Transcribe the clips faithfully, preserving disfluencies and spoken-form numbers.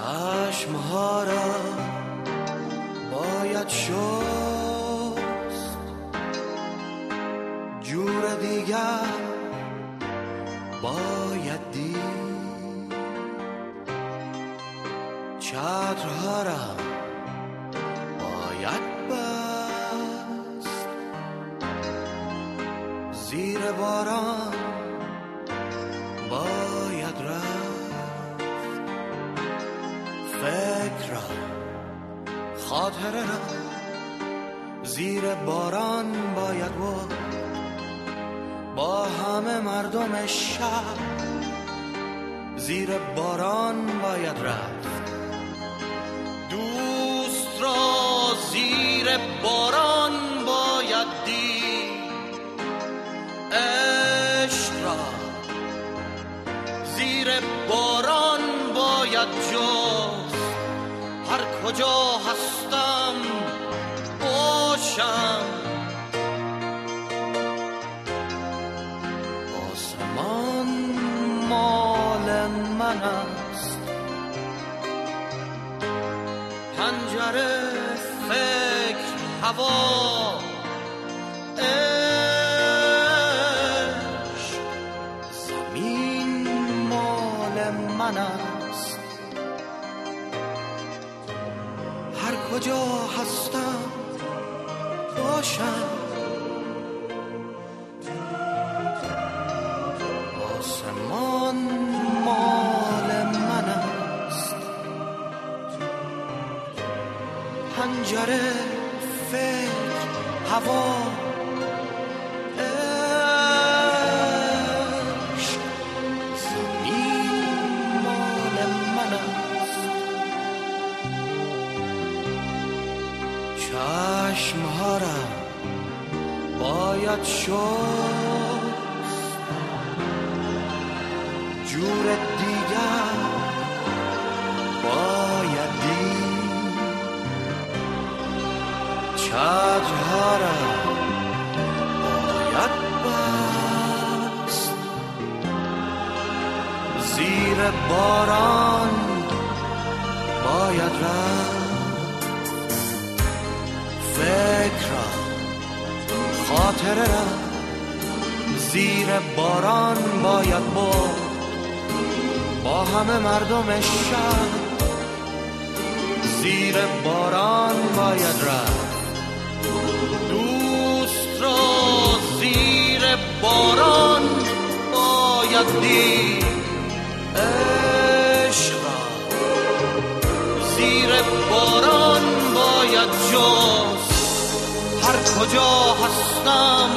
چشمها را باید شست، جور دیگر باید دید، چترها را باید بست، زیر باران باید رفت، فکر را خاطره را زیر باران باید بود، با همه مردم شهر زیر باران باید رفت، دوست را زیر باران باید دید، عشق را زیر باران باید جست، هر کجا هستم باشم، آسمان مال من است، پنجره فکر هوا عشق، زمین مال من است، هر کجا هستم باشم، آسمان مال من است، پنجره فکر هوا عشق، زمین مال من است، چشمها را باید شست، جور دیگر باید دید، چترها را باید بست، زیر باران باید رفت، فکر را خاطره را زیر باران باید بود، با همه مردم شهر زیر باران باید رفت، دوست را زیر باران باید دید، عشق را زیر باران باید جست، هر کجا هستم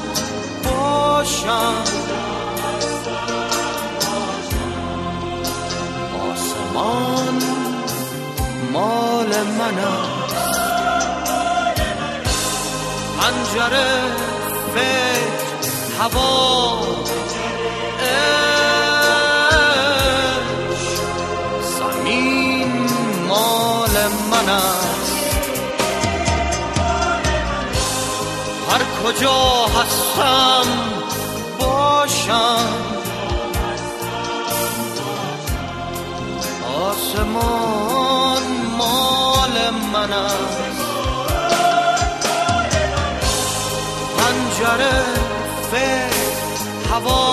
باشم، آسمان مال من است، پنجره فکر هوا عشق، زمین مال من است، هر کجا هستم باشم، آسمان مال من است، پنجره فکر هوا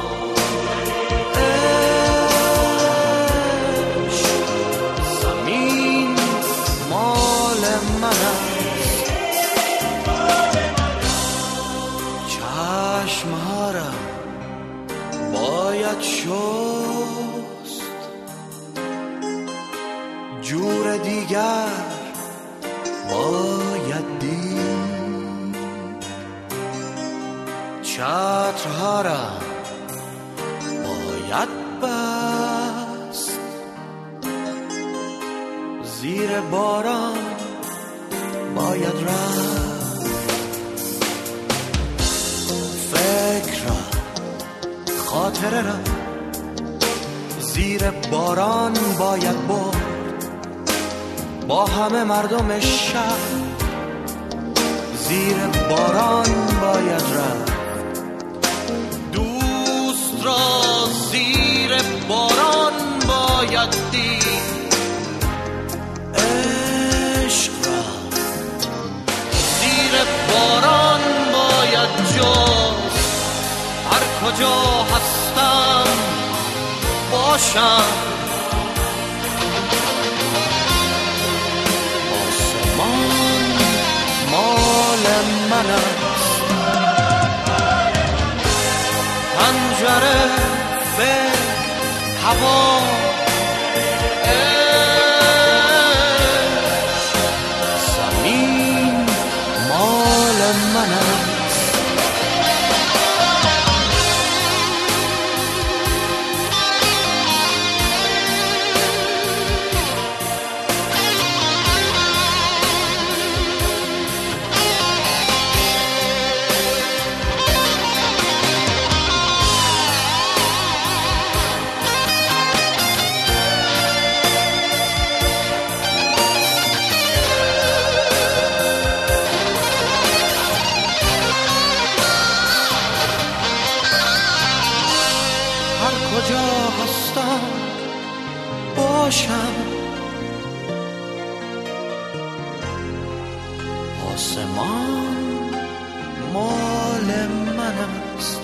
عشق، زمین مال من است، چشمها را باید شست، جور دیگر باید دید، چترها را باید بست، زیر باران باید رفت، فکر را خاطره را زیر باران باید برد، با همه مردم شهر زیر باران باید رفت، دوست را زیر باران باید دید، باران باید جست، هر کجا هستم باشم. آسمان مال من است، پنجره فکر هوا کجا هستم باشم. آسمان مال من است،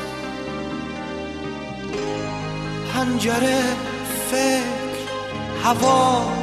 پنجره فکر هوا